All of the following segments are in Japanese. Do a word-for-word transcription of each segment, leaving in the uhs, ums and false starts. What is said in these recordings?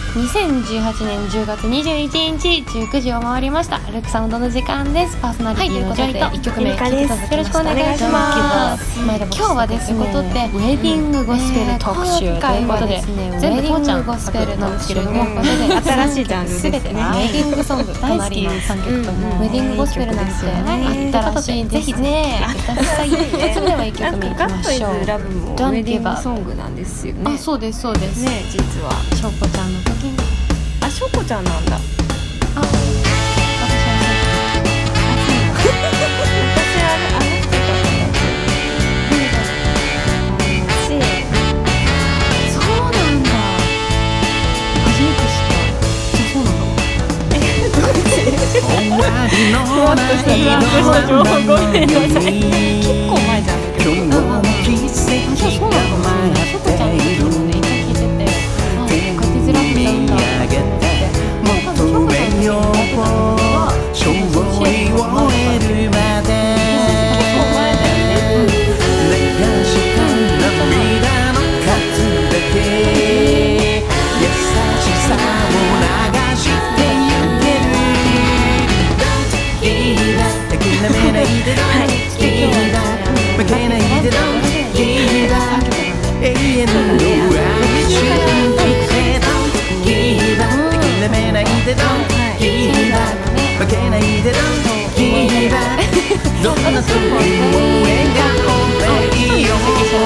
にせんじゅうはちねんじゅうがつにじゅういちにちじゅうくじを回りました。ルックサウンドの時間です。パーソナリティのジョイといっきょくめ聴いていただきました。よろしくお願いします。今日はですね、ウェディングゴスペル特集ということで、全部こうちゃんゴスペルなんですけれども、 新しいジャンルですね。 全てウェディングソング、隣のさんきょくともウェディングゴスペルなんてあったらしいんですね。それではいっきょくめいきましょう。 ラブもウェディングソングなんですよね。 あ、そうですそうですね、実はしょうこちゃんの時に、 あ、しょうこちゃんなんだ。あ、 私は私はあの人だったし、 そうなんだ。初めて知った。じゃあそうなんだ。え、どっち？ もっとした情報ごめんなさい。結構前じゃん。 あ、じゃあそうなんだ。しょうこちゃんの時にね、一回聞いてて、あ、カティズラップなんだって思って。多分しょうこちゃんの時にライブだったのは勝利を終えるまで。結構前だよね。 どんな時も笑顔でいいよ。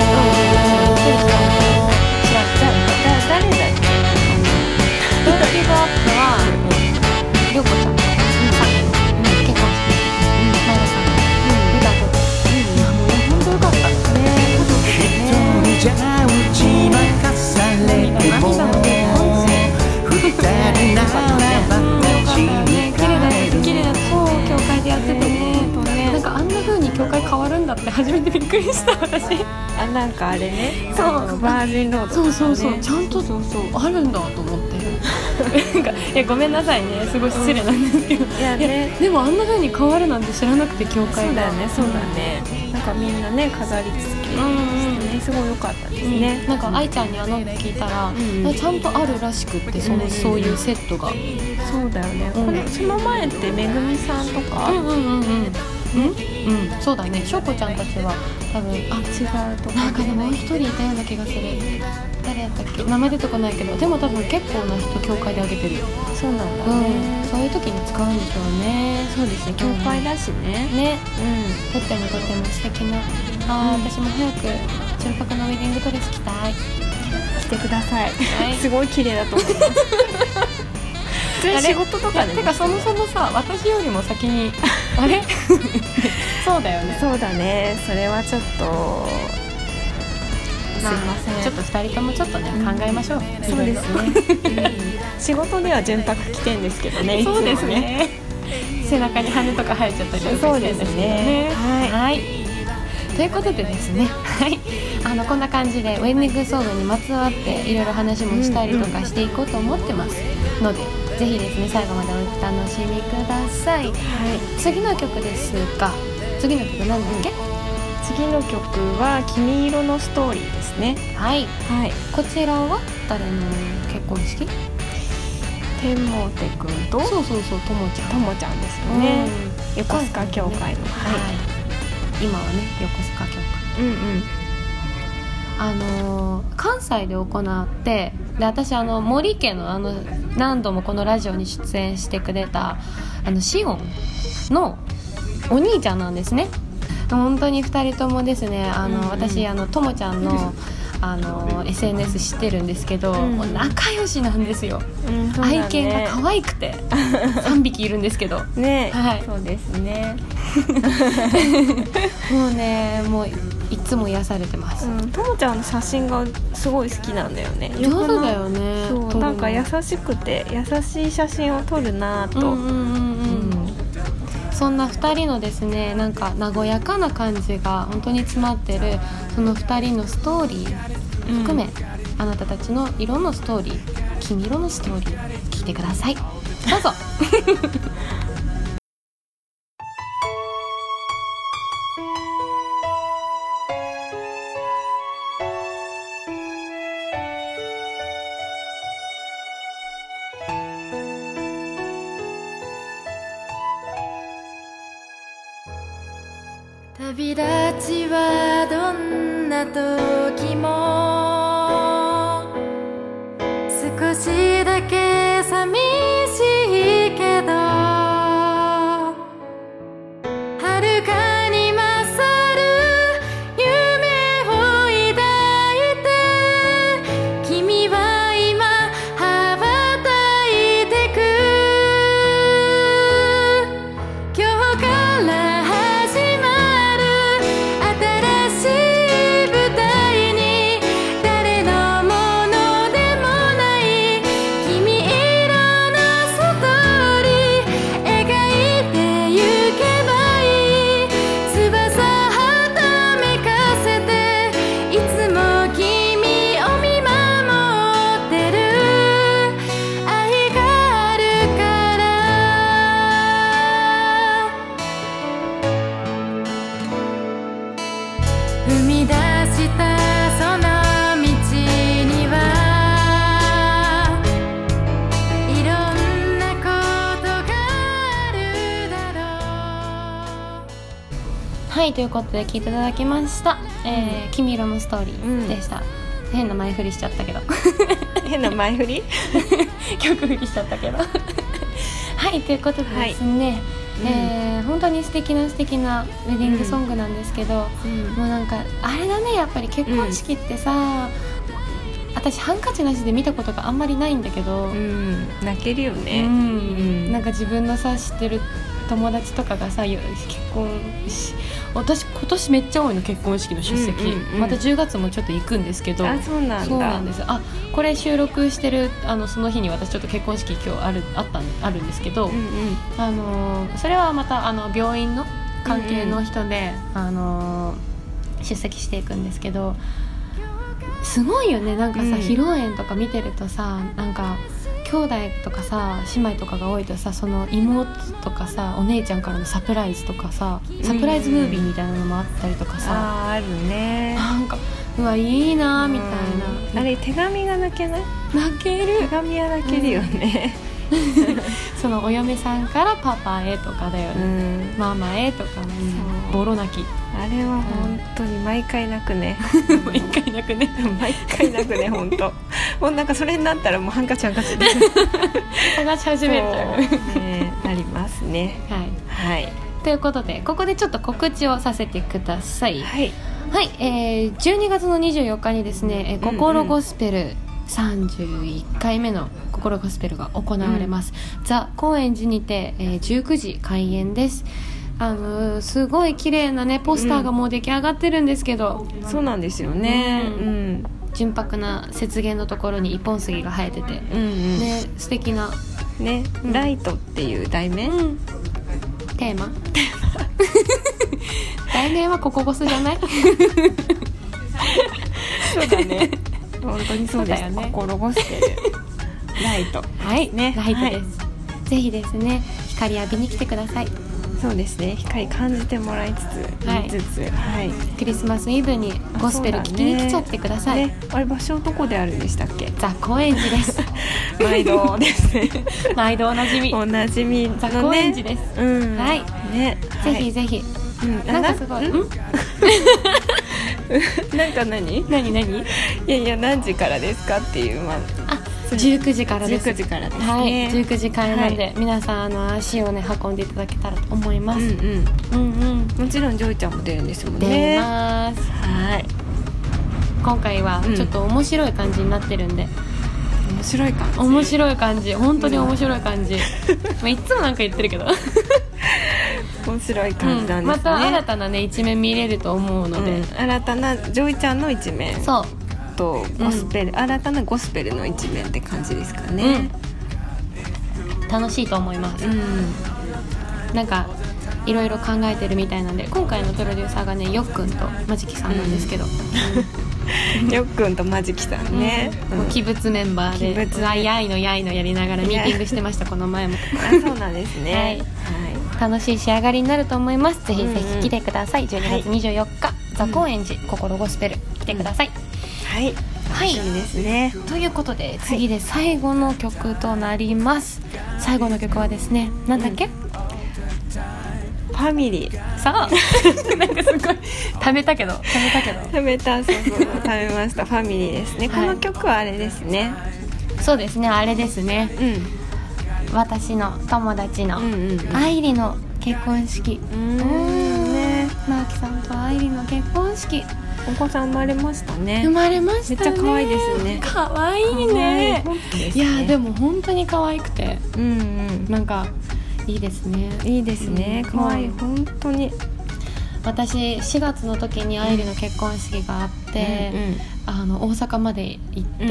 誰だっけ？ ドンキーバーアップはりょうこちゃんとさんにん結婚式前田さんの歌と、いやもう本当よかったね。 一人じゃ打ち負かされても二人ならば立ち向かえる。 綺麗だ、そう教会でやっててね。なんかあんな風に教会変わるんだって初めてびっくりした私。 あ、なんかあれね、 そうバージンロード、 そうそうそう、ちゃんとそうそうあるんだと思って。なんかいやごめんなさいね、すごい失礼なんですけど、 いやね、 でもあんな風に変わるなんて知らなくて教会が。 そうだよね、そうだね。なんかみんなね飾り付けしてね、すごい良かったですね。 なんか愛ちゃんにあの聞いたら、 んちゃんとあるらしくって、そのそういうセットが。 そうだよね。これその前ってめぐみさんとか、 うんうんうんうん。うん、うん、そうだね。しょうこちゃんたちは多分、あ、 違うとか、 なんかでももう一人いたような気がする。誰やったっけ、名前出てこないけど、でも多分結構な人教会であげてるよ。 そうなんだうん、 ね。 そういう時に使うんでしょうね。 そうですね、教会だしね。 ね、 うとってもとっても素敵な。あ、私も早く純白のウェディングドレス着たい。 ん、来てください。 はい、 すごい綺麗だと思います。普通に仕事とかでね。 てかそもそもさ、私よりも先にあれそうだよね。 そうだね、それはちょっとすいません。 ちょっとふたりともちょっとね、うん、考えましょう。 そうですね。仕事では純白着てんですけどね。 そうですね。背中に羽とか生えちゃったりとかしてるんですけどね。はい、はい、ということでですね、はい、あのこんな感じでウェディングソングにまつわっていろいろ話もしたりとかしていこうと思ってますので、ぜひですね最後までお楽しみください。はい、次の曲ですが、次の曲何だっけ？ 次の曲は君色のストーリーですね。 はい、 はい、 こちらは誰の結婚式？ 天モテくんと、 そうそうそう、ともちゃん、 ともちゃんですよね。横須賀教会の、はい、 今はね横須賀教会。 うんうん。 あのー、関西で行って、で私あの森家のあの何度もこのラジオに出演してくれたあのシオンのお兄ちゃんなんですね。本当にふたりともですね、あの、うんうん、私あのともちゃんのあの エスエヌエス 知ってるんですけど、うん、もう仲良しなんですよ、うんね、愛犬が可愛くてさんびきいるんですけどね、 はい、 そうですね。 もうね、もういつも癒されてます。 とも、うん、ちゃんの写真がすごい好きなんだよね。 上手だよね。 そう、なんか優しくて優しい写真を撮るなと、うんうんうんうん、 そんなふたりのですね、なんか和やかな感じが本当に詰まってる、そのふたりのストーリー含め、うん、あなたたちの色のストーリー、君色のストーリー聞いてください。どうぞ。 旅立ちはどんな時も少しだけ寂しいけど遥かに勝る夢を抱いて君は今羽ばたいてく今日から始まる新しい舞台に誰のものでもない君色のストーリー描いてゆけばいい翼はためかせていつも君を見守ってる愛があるから踏み出したその道にはいろんなことがあるだろう。 はいということで聴いていただきました、えー、君色のストーリーでした、変な前振りしちゃったけど変な前振り曲振りしちゃったけどはいということでですね、 うんえー本当に素敵な素敵なウェディングソングなんですけど、もうなんかあれだね、やっぱり結婚式ってさ、私ハンカチなしで見たことがあんまりないんだけど、 うん泣けるようね、 んなんか自分のさ知ってる友達とかがさ結婚し、私今年めっちゃ多いの結婚式の出席、 うんうんうんまたじゅうがつもちょっと行くんですけど、 あそうなんだそうなんです。あこれ収録してるあのその日に私ちょっと結婚式今日あるあったあるんですけど、 うんうんあのーそれはまたあの病院の関係の人で、うんうんあのー出席していくんですけど、すごいよね。なんかさ、 うん披露宴とか見てるとさ、なんか兄弟とかさ姉妹とかが多いとさ、その妹とかさお姉ちゃんからのサプライズとかさ、サプライズムービーみたいなのもあったりとかさ、 あーあるねなんかうわいいなみたいうんな、 あれ手紙が泣けない？ 泣ける手紙は泣けるよね、 そのお嫁さんからパパへとかだようね、 ん、 ママへとかもそうボロ泣きあれは本当に毎回泣くね毎回泣くね毎回泣くね本当もうなんかそれになったらもうハンカチハンカチで探し始めちゃうねなりますねはいはいということでここでちょっと告知をさせてください。 はいはい、えー、じゅうにがつのにじゅうよっかにですね、えー、 うんうん心ゴスペルさんじゅういっかいめの心ゴスペルが行われます、うん、ザ・高円寺にて、えー、じゅうくじ開演です。あのー、すごい綺麗なねポスターがもう出来上がってるんですけど、 うん、そうなんですよね、 うんうん、 純白な雪原のところに一本杉が生えてて、 うんうんね、素敵な、 ね、 うん、 ライトっていう題名、 うん、テーマ題名はココゴスじゃないそうだね本当にそうですそうだよね、 心ゴスペルライトはいねライトです、はい、ぜひですね光浴びに来てください。 そうですね光感じてもらいつつ、 はい、 見つつ、はい、 クリスマスイブにゴスペル聴きに来ちゃってください、 ね、あれ場所どこであるんでしたっけ？ ザ・高円寺です毎度ですね毎度おなじみおなじみのねザ・高円寺です、 うん、 はいね、 ぜひぜひ、 うん、 なんかすごい、 んなんか何何何いやいや何時からですかっていう、まあ、 あじゅうくじからです。 じゅうくじからですね、 はい、じゅうくじ開演なんで、 はい、 皆さんあの足をね運んでいただけたらと思います。 うんうん、 うんうん、 もちろんジョイちゃんも出るんですもんね。 出ます。 はい。 今回はちょっと面白い感じになってるんで、 うん、面白い感じ面白い感じ本当に面白い感じ、うん、まあいつもなんか言ってるけど面白い感じなんですね、 うん、また新たなね一面見れると思うので、 うん、新たなジョイちゃんの一面そうとゴスペル、うん、新たなゴスペルの一面って感じですかね、 うん、楽しいと思います、 うん、 なんかいろいろ考えてるみたいなんで、今回のプロデューサーがねよっくんとまじきさんなんですけど、 うん、よっくんとまじきさんね、 うんうん、奇物メンバーで鬼物やいのやいのやりながらミーティングしてましたこの前もあそうなんですね、 はいはい、楽しい仕上がりになると思います。ぜひぜひ来てください、うんうん、じゅうにがつにじゅうよっか、はい、ザ・高円寺心ゴスペル来てください、 はい、 はい、 いいですね。 ということで次で最後の曲となります、はい、最後の曲はですねなんだっけ、うん、 パファミリー。 さあなんかすごい食べたけど食べたけど食べた、そうそう食べました。ファミリーですね、 はい、 この曲はあれですね。 そうですね、あれですね、 うん、 私の友達のうんうんうん、 愛理の結婚式、 うーんね、 マーキさんと愛理の結婚式、 お子さん生まれましたね。 生まれましたね。 めっちゃ可愛いですね。 可愛いね。いやでも本当に可愛くて、 うんうん、 なんかいいですね。 いいですね、可愛い、本当に。 私しがつの時に愛理の結婚式があって、うんうん、あの大阪まで行って、うんうん、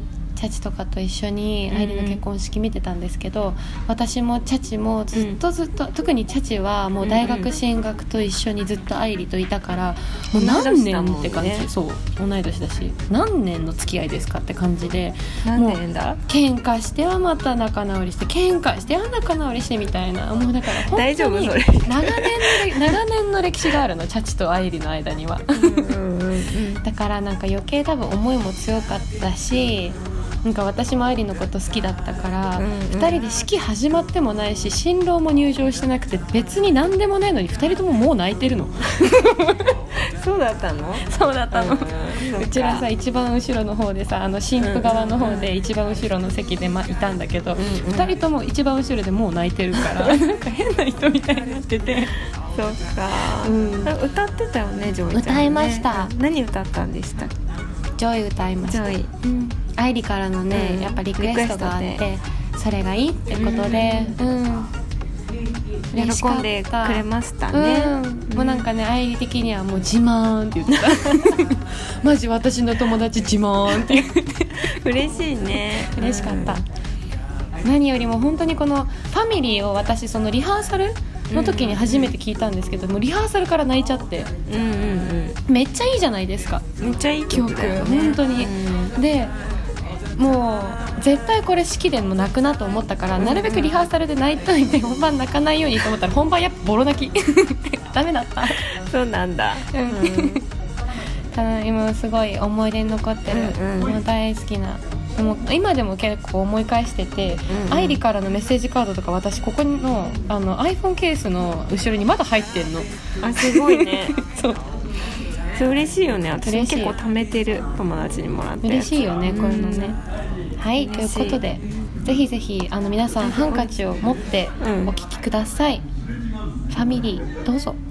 チャチとかと一緒に愛理の結婚式見てたんですけど、うん、私もチャチもずっとずっと、うん、特にチャチはもう大学進学と一緒にずっと愛理といたから、もう何年って感じ、ね、そう同い年だし何年の付き合いですかって感じで、 何年だ、 喧嘩してはまた仲直りして喧嘩しては仲直りしてみたいな、もうだから本当に大丈夫それ長年の長年の歴史があるの、チャチと愛理の間にはうんうん、うん、だからなんか余計多分思いも強かったし、なんか私も愛理のこと好きだったから、うんうん、ふたりで式始まってもないし新郎も入場してなくて別に何でもないのにふたりとももう泣いてるのそうだったのそうだったの、 うん、 うちらさ一番後ろの方でさ、あの新婦側の方で一番後ろの席で、ま、いたんだけど、うんうん、ふたりとも一番後ろでもう泣いてるからなんか変な人みたいになっててそっか、うん、歌ってたよね、ジョイちゃんね。 歌いました。 何歌ったんでしたっけ？ ジョイ歌いました。ジョイ、うん、愛理からのね、うん、やっぱリクエストがあってそれがいいってことで、うんうん、 喜んでくれましたね、 うんうん、もうなんかね、愛理的にはもう自慢って言ってたマジ私の友達自慢って言って嬉しいね、 嬉しかった、うん、何よりも本当にこのファミリーを私そのリハーサルの時に初めて聞いたんですけど、もうリハーサルから泣いちゃって、うんうんうん、めっちゃいいじゃないですか。 めっちゃいい曲だよね、本当に、うん、でもう絶対これ式でも泣くなと思ったから、うんうん、なるべくリハーサルで泣いといて本番泣かないようにと思ったら本番やっぱボロ泣きダメだったそうなんだ、うんただ今すごい思い出に残ってる、うんうん、もう大好きな、もう今でも結構思い返してて、うんうん、愛理からのメッセージカードとか私ここの、あの iPhone ケースの後ろにまだ入ってんの。 あ、すごいねそうそれ嬉しいよね。私も結構貯めてる、友達にもらって。 嬉しいよね、こういうのね、うん、はい、ということでぜひぜひあの皆さんハンカチを持ってお聴きください、うん、ファミリーどうぞ。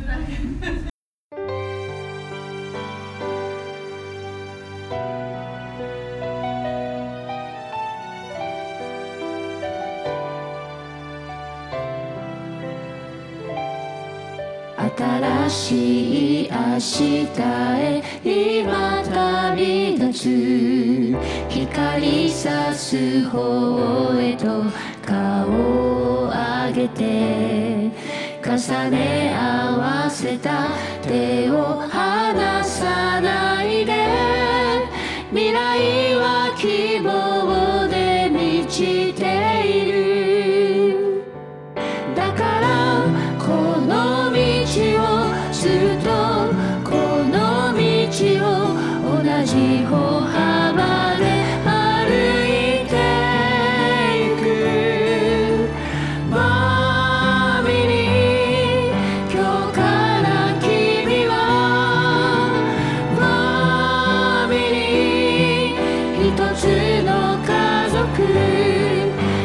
新しい明日へ今旅立つ、光さす方へと顔を上げて、重ね合わせた手を離さないで、未来は希望で満ちている。だからこの道をずっとこの道を同じ歩幅で歩いていく。ファミリー、今日から君はファミリー、一つの家族。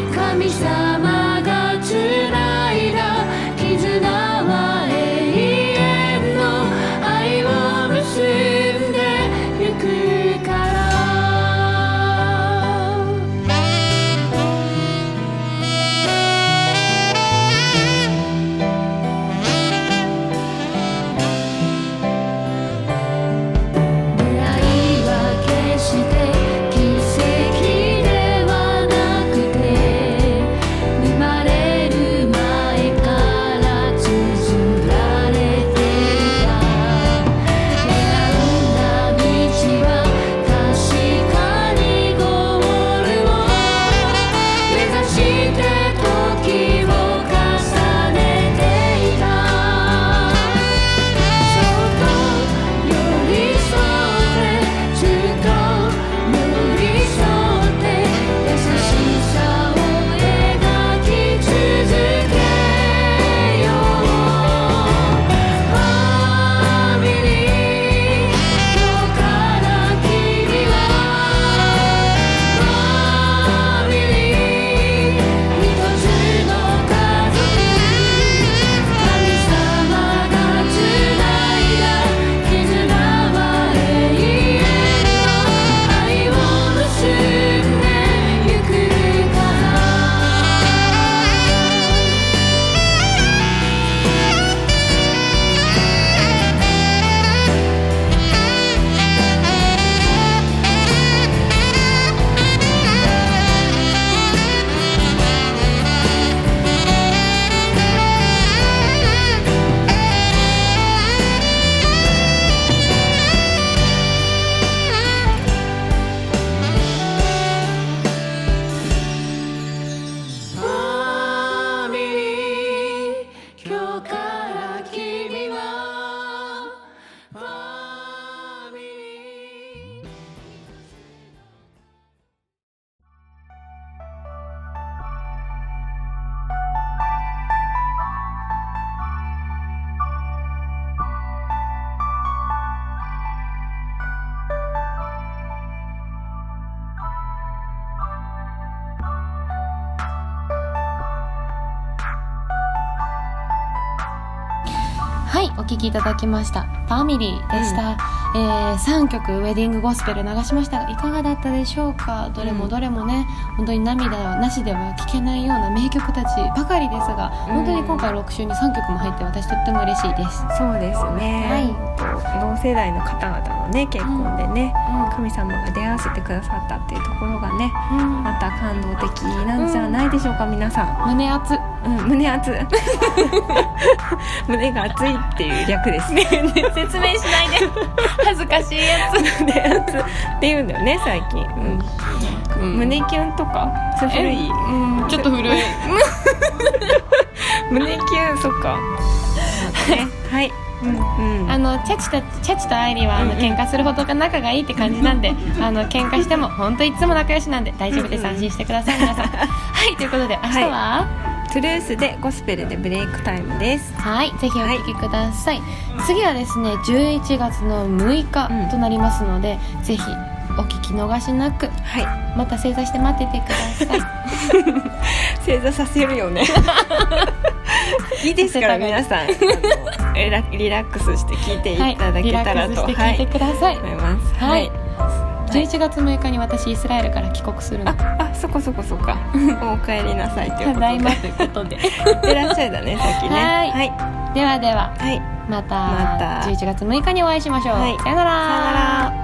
はい、お聴きいただきましたファミリーでした、うん、えー、さんきょくウェディングゴスペル流しましたがいかがだったでしょうか。どれもどれもね、うん、本当に涙なしでは聴けないような名曲たちばかりですが、うん、本当に今回ろく週にさんきょくも入って私とっても嬉しいです。 そうですね、はい、同世代の方々のね結婚でね、うん、神様が出会わせてくださったっていうところがね、うん、また感動的なんじゃないでしょうか、うん、皆さん。 胸熱、 うん、胸熱胸が熱いっていう略ですね説明しないで恥ずかしいやつ胸熱って言うんだよね最近、うんうん、胸キュンとかそれ古い、 うん、ちょっと古い胸キュン、そっか、ね、はい、うんうん、 あのチャチとチャチとアイリはあの、うんうん、喧嘩するほどが仲がいいって感じなんであの喧嘩しても本当いつも仲良しなんで大丈夫です、安心してください皆さんはいということで明日は、はい、 トゥルースでゴスペルでブレイクタイムです。 はい、ぜひお聴きください、はい、次はですねじゅういちがつのむいかとなりますので、うん、ぜひお聞き逃しなく、はい、また正座して待っててください正座させるよねいいですから皆さんリラックスして聞いていただけたらと、 はい、リラックスして聞いてください、 はい、思います。 はい、はい、じゅういちがつむいかに私イスラエルから帰国するの。 ああ、そこそこそこかお帰りなさいということで、 ただいまということでいってらっしゃいだね先ね。 はい、はい、ではでは、 はい、 またじゅういちがつむいかにお会いしましょう、はい、さよなら。 さよなら。